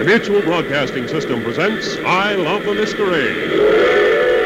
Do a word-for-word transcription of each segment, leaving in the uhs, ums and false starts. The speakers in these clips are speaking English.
Mutual Broadcasting System presents I Love the Mystery.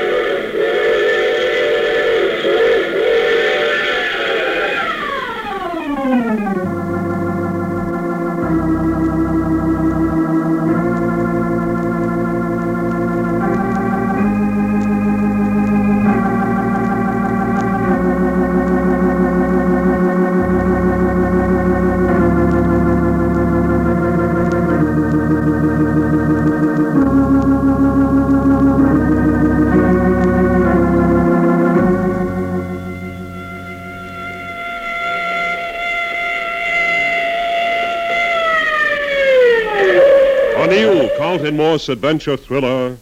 Carlton Morse adventure thriller,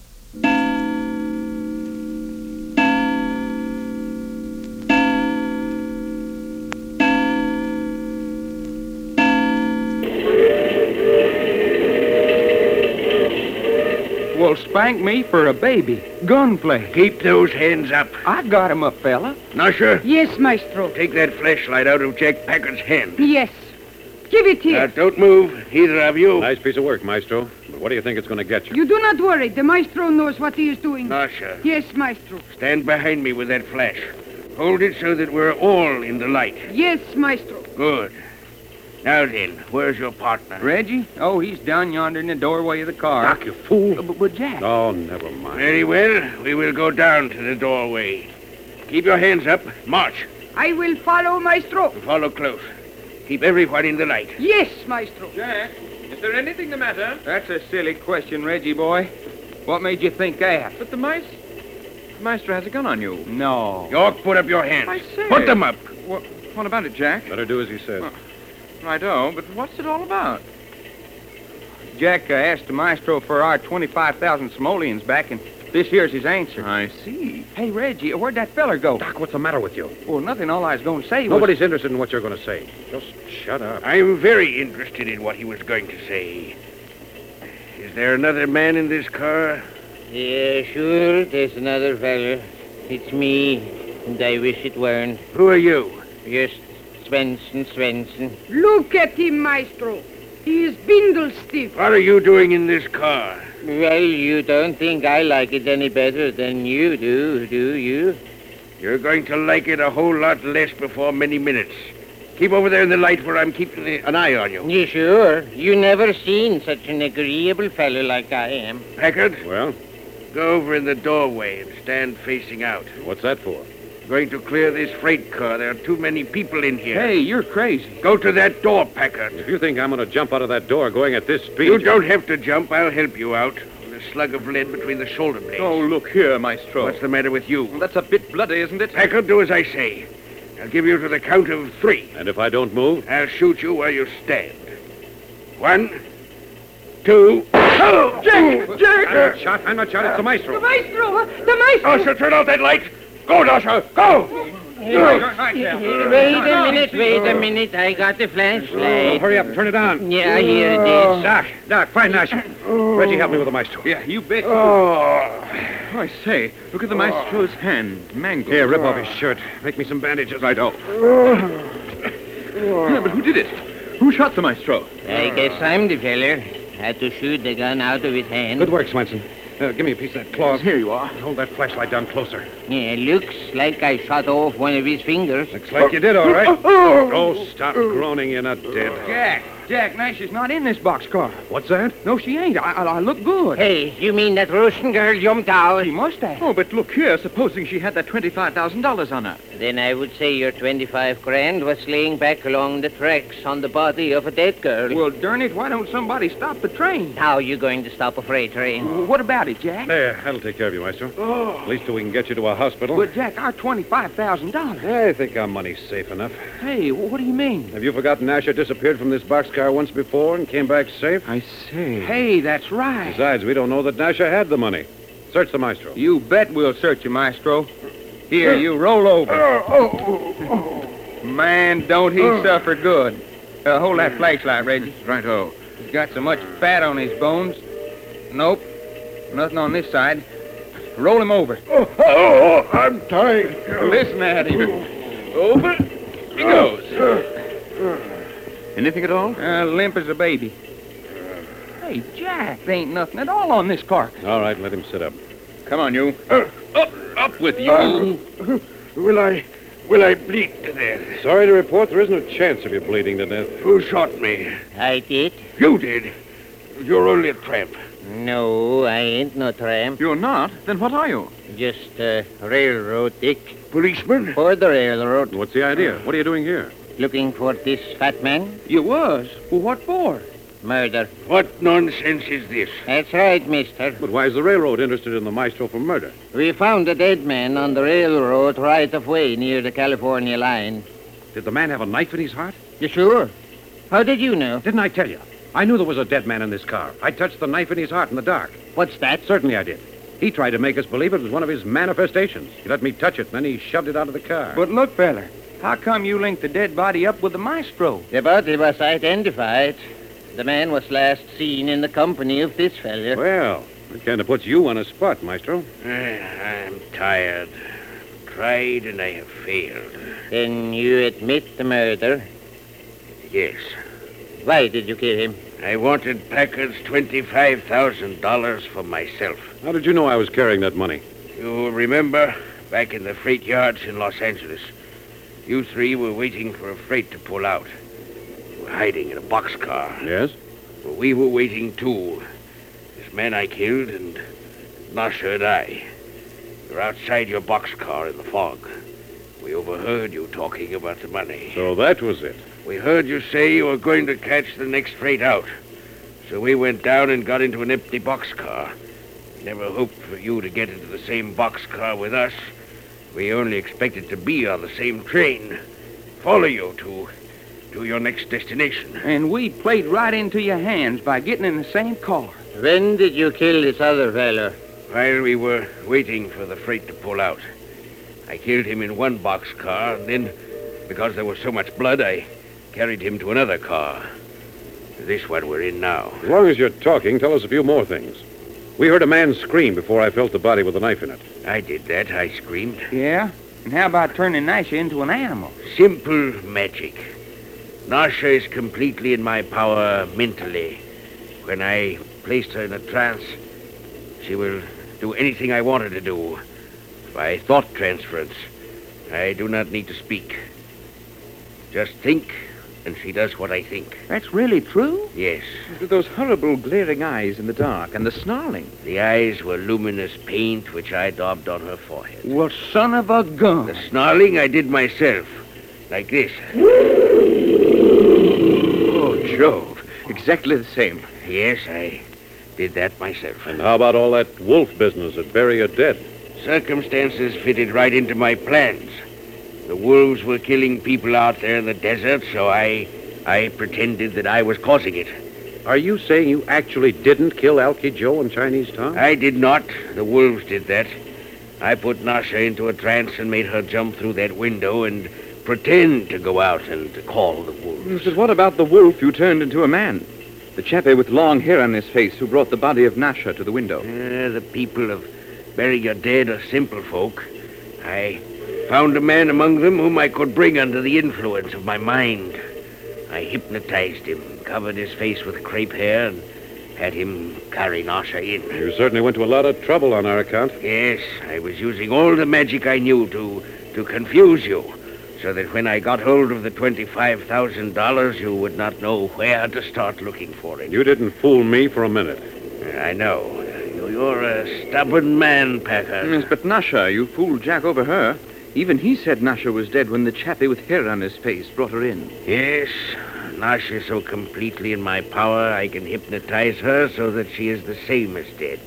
Well, spank me for a baby. Gunplay. Keep those hands up. I got him up, fella. Nasha, Yes, Maestro. take that flashlight out of Jack Packard's hand. Yes. Give it Now, here. don't move, either of you. Nice piece of work, Maestro. But what do you think it's going to get you? You do not worry. The Maestro knows what he is doing. Nasha, Yes, Maestro. stand behind me with that flash. Hold it so that we're all in the light. Yes, Maestro. Good. Now then, where's your partner? Reggie? Oh, he's down yonder in the doorway of the car. Doc, you fool. Uh, But, but Jack. Oh, never mind. Very well, we will go down to the doorway. Keep your hands up. March. I will follow, Maestro. Follow close. Keep everyone in the light. Yes, Maestro. Jack, is there anything the matter? That's a silly question, Reggie boy. What made you think that? But the mice... The maestro has a gun on you. No. York, put up your hands. I say. Put them up. What, what about it, Jack? Better do as he says. Well- Righto, but what's it all about? Jack uh, asked the Maestro for our twenty-five thousand simoleons back, and this here's his answer. I see. Hey, Reggie, where'd that feller go? Doc, what's the matter with you? Well, nothing. All I was going to say was... Nobody's interested in what you're going to say. Just shut up. I'm very interested in what he was going to say. Is there another man in this car? Yeah, sure, there's another fella. It's me, and I wish it weren't. Who are you? Just Svensson, Svensson. Look at him, Maestro. He is bindle stiff. What are you doing in this car? Well, you don't think I like it any better than you do, do you? You're going to like it a whole lot less before many minutes. Keep over there in the light where I'm keeping the, an eye on you. You sure? You never seen such an agreeable fellow like I am. Packard, Well, go over in the doorway and stand facing out. what's that for? Going to clear this freight car. There are too many people in here. Hey, you're crazy. Go to that door, Packard. If you think I'm going to jump out of that door going at this speed... You don't have to jump. I'll help you out. With a slug of lead between the shoulder blades. Oh, look here, Maestro. What's the matter with you? That's a bit bloody, isn't it? Packard, do as I say. I'll give you to the count of three. And if I don't move? I'll shoot you where you stand. One, two... Oh! Jack! Jack! I'm not shot. I'm not shot. It's the Maestro. The Maestro! The Maestro! Dasha, turn out that light! Go, Dasha! Go! Wait a minute, wait a minute. I got the flashlight. Hurry up and turn it on. Yeah, here it is. Doc, Doc, find Nash. Reggie, help me with the Maestro. Yeah, you bet. Oh. I say, look at the maestro's hand, mangled. Here, rip off his shirt. Make me some bandages. Righto. Yeah, but who did it? Who shot the maestro? I guess I'm the feller. Had to shoot the gun out of his hand. Good work, Swenson. Uh, give me a piece of that cloth. Here you are. Hold that flashlight down closer. Yeah, looks like I shot off one of his fingers. Looks like you did, all right. Oh, stop groaning. You're not dead. Jack, Jack, Nash is not in this boxcar. What's that? No, she ain't. I, I, I look good. Hey, you mean that Russian girl jumped out? She must have. Oh, but look here, supposing she had that twenty-five thousand dollars on her. Then I would say your twenty-five grand was laying back along the tracks on the body of a dead girl. Well, darn it, why don't somebody stop the train? How are you going to stop a freight train? What about it, Jack? There, that'll take care of you, Maestro. At least till we can get you to a hospital. But, Jack, our twenty-five thousand dollars. I think our money's safe enough. Hey, what do you mean? Have you forgotten Asher disappeared from this boxcar once before and came back safe? I see. Hey, that's right. Besides, we don't know that Nasha had the money. Search the Maestro. You bet we'll search you, Maestro. Here, you roll over. Man, don't he suffer good. Uh, hold that flashlight, Reggie. Righto. He's got so much fat on his bones. Nope. Nothing on this side. Roll him over. Oh, oh, I'm tired. Listen at him. Over. He goes. Anything at all? Uh, limp as a baby. Hey, Jack, there ain't nothing at all on this carcass. All right, let him sit up. Come on, you. Up, up with you. Uh, will I... Will I bleed to death? Sorry to report there isn't a chance of you bleeding to death. Who shot me? I did. You did. You're only a tramp. No, I ain't no tramp. You're not? Then what are you? Just a railroad dick. Policeman? For the railroad. What's the idea? What are you doing here? Looking for this fat man? You was? Well, what for? Murder. What nonsense is this? That's right, mister. But why is the railroad interested in the maestro for murder? We found a dead man on the railroad right of way near the California line. Did the man have a knife in his heart? You sure? How did you know? Didn't I tell you? I knew there was a dead man in this car. I touched the knife in his heart in the dark. What's that? Certainly I did. He tried to make us believe it was one of his manifestations. He let me touch it, and then he shoved it out of the car. But look, feller, how come you linked the dead body up with the maestro? The body was identified. The man was last seen in the company of this fella. Well, it kind of puts you on a spot, maestro. I'm tired. Tried and I have failed. Then you admit the murder. Yes. Why did you kill him? I wanted Packard's twenty-five thousand dollars for myself. How did you know I was carrying that money? You remember, back in the freight yards in Los Angeles, you three were waiting for a freight to pull out. You were hiding in a boxcar. Yes? Well, we were waiting, too. This man I killed and Nasha and I. You're outside your boxcar in the fog. We overheard you talking about the money. So that was it. We heard you say you were going to catch the next freight out. So we went down and got into an empty boxcar. Never hoped for you to get into the same boxcar with us. We only expected to be on the same train. Follow you to, to your next destination. And we played right into your hands by getting in the same car. When did you kill this other fella? While we were waiting for the freight to pull out. I killed him in one boxcar, and then, because there was so much blood, I carried him to another car. This one we're in now. As long as you're talking, tell us a few more things. We heard a man scream before I felt the body with a knife in it. I did that. I screamed. Yeah? And how about turning Nasha into an animal? Simple magic. Nasha is completely in my power mentally. When I placed her in a trance, she will do anything I want her to do. By thought transference, I do not need to speak. Just think, and she does what I think. That's really true? Yes. Those horrible glaring eyes in the dark and the snarling. The eyes were luminous paint which I daubed on her forehead. Well, son of a gun. The snarling I did myself. Like this. Oh, Jove. Exactly the same. Yes, I did that myself. And how about all that wolf business at Bury Your Dead? Circumstances fitted right into my plans. The wolves were killing people out there in the desert, so I I pretended that I was causing it. Are you saying you actually didn't kill Alky Joe and Chinese Tom? I did not. The wolves did that. I put Nasha into a trance and made her jump through that window and pretend to go out and to call the wolves. But what about the wolf you turned into a man? The chappie with long hair on his face who brought the body of Nasha to the window. Uh, the people of Bury Your Dead are simple folk. I found a man among them whom I could bring under the influence of my mind. I hypnotized him, covered his face with crepe hair, and had him carry Nasha in. You certainly went to a lot of trouble on our account. Yes, I was using all the magic I knew to, to confuse you, so that when I got hold of the twenty-five thousand dollars, you would not know where to start looking for it. You didn't fool me for a minute. I know. You're a stubborn man, Packer. Yes, but Nasha, you fooled Jack over her. Even he said Nasha was dead when the chappie with hair on his face brought her in. Yes, Nasha is so completely in my power, I can hypnotize her so that she is the same as dead.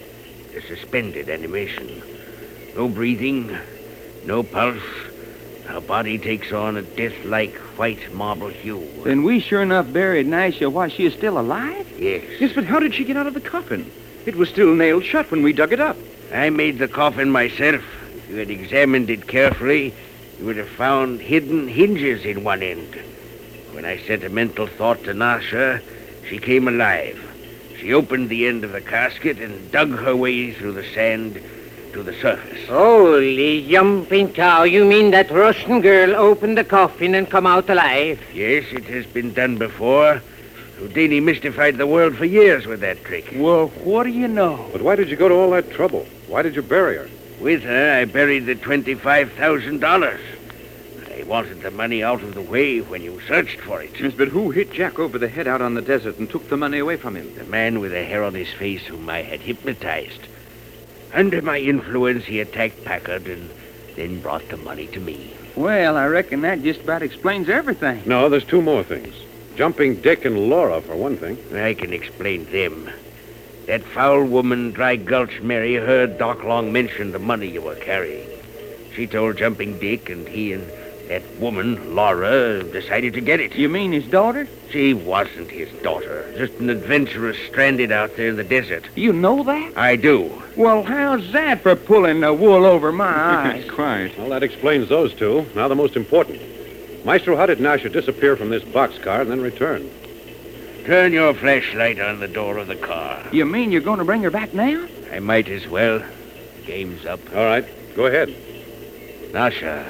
A suspended animation. No breathing, no pulse. Her body takes on a death-like white marble hue. Then we sure enough buried Nasha while she is still alive? Yes. Yes, but how did she get out of the coffin? It was still nailed shut when we dug it up. I made the coffin myself. If you had examined it carefully, you would have found hidden hinges in one end. When I sent a mental thought to Nasha, she came alive. She opened the end of the casket and dug her way through the sand to the surface. Holy jumping cow, you mean that Russian girl opened the coffin and come out alive? Yes, it has been done before. Houdini mystified the world for years with that trick. Well, what do you know? But why did you go to all that trouble? Why did you bury her? With her, I buried the twenty-five thousand dollars. I wanted the money out of the way when you searched for it. Yes, but who hit Jack over the head out on the desert and took the money away from him? The man with the hair on his face whom I had hypnotized. Under my influence, he attacked Packard and then brought the money to me. Well, I reckon that just about explains everything. No, there's two more things. Jumping Dick and Laura, for one thing. I can explain them. That foul woman, Dry Gulch Mary, heard Doc Long mention the money you were carrying. She told Jumping Dick, and he and that woman, Laura, decided to get it. You mean his daughter? She wasn't his daughter. Just an adventuress stranded out there in the desert. You know that? I do. Well, how's that for pulling the wool over my eyes? Quiet. Well, that explains those two. Now the most important. Maestro, how did Nasha disappear from this boxcar and then return? Turn your flashlight on the door of the car. You mean you're going to bring her back now? I might as well. Game's up. All right, go ahead. Nasha.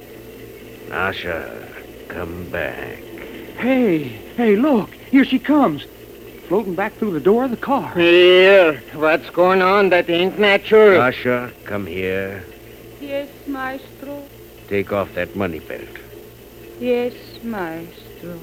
Nasha, come back. Hey, hey, look. Here she comes. Floating back through the door of the car. Here, what's going on? That ain't natural. Nasha, come here. Yes, maestro. Take off that money belt. Yes, maestro.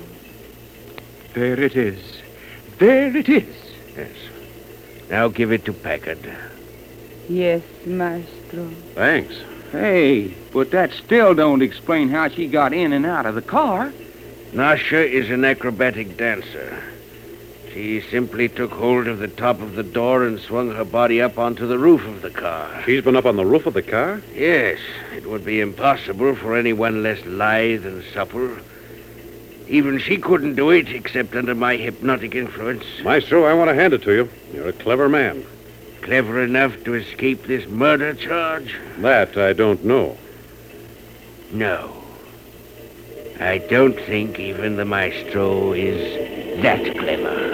There it is. There it is. Yes. Now give it to Packard. Yes, maestro. Thanks. Hey, but that still don't explain how she got in and out of the car. Nasha is an acrobatic dancer. She simply took hold of the top of the door and swung her body up onto the roof of the car. She's been up on the roof of the car? Yes, it would be impossible for anyone less lithe and supple. Even she couldn't do it except under my hypnotic influence. Maestro, I want to hand it to you. You're a clever man. Clever enough to escape this murder charge? That I don't know. No. I don't think even the maestro is that clever.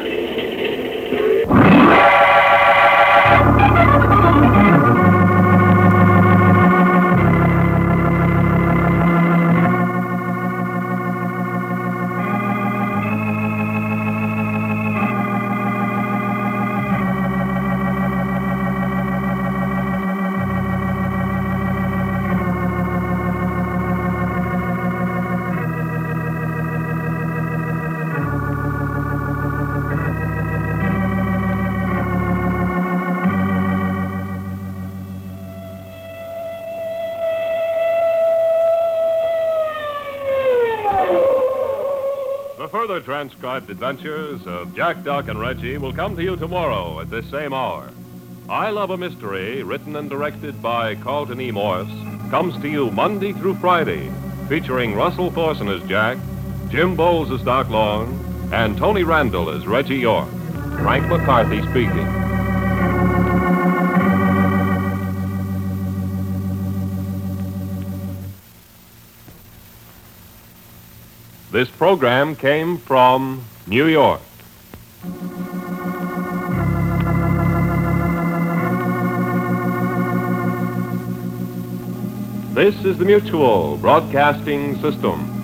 The further transcribed adventures of Jack, Doc, and Reggie will come to you tomorrow at this same hour. I Love a Mystery, written and directed by Carlton E. Morse, comes to you Monday through Friday, featuring Russell Thorson as Jack, Jim Bowles as Doc Long, and Tony Randall as Reggie York. Frank McCarthy speaking. This program came from New York. This is the Mutual Broadcasting System.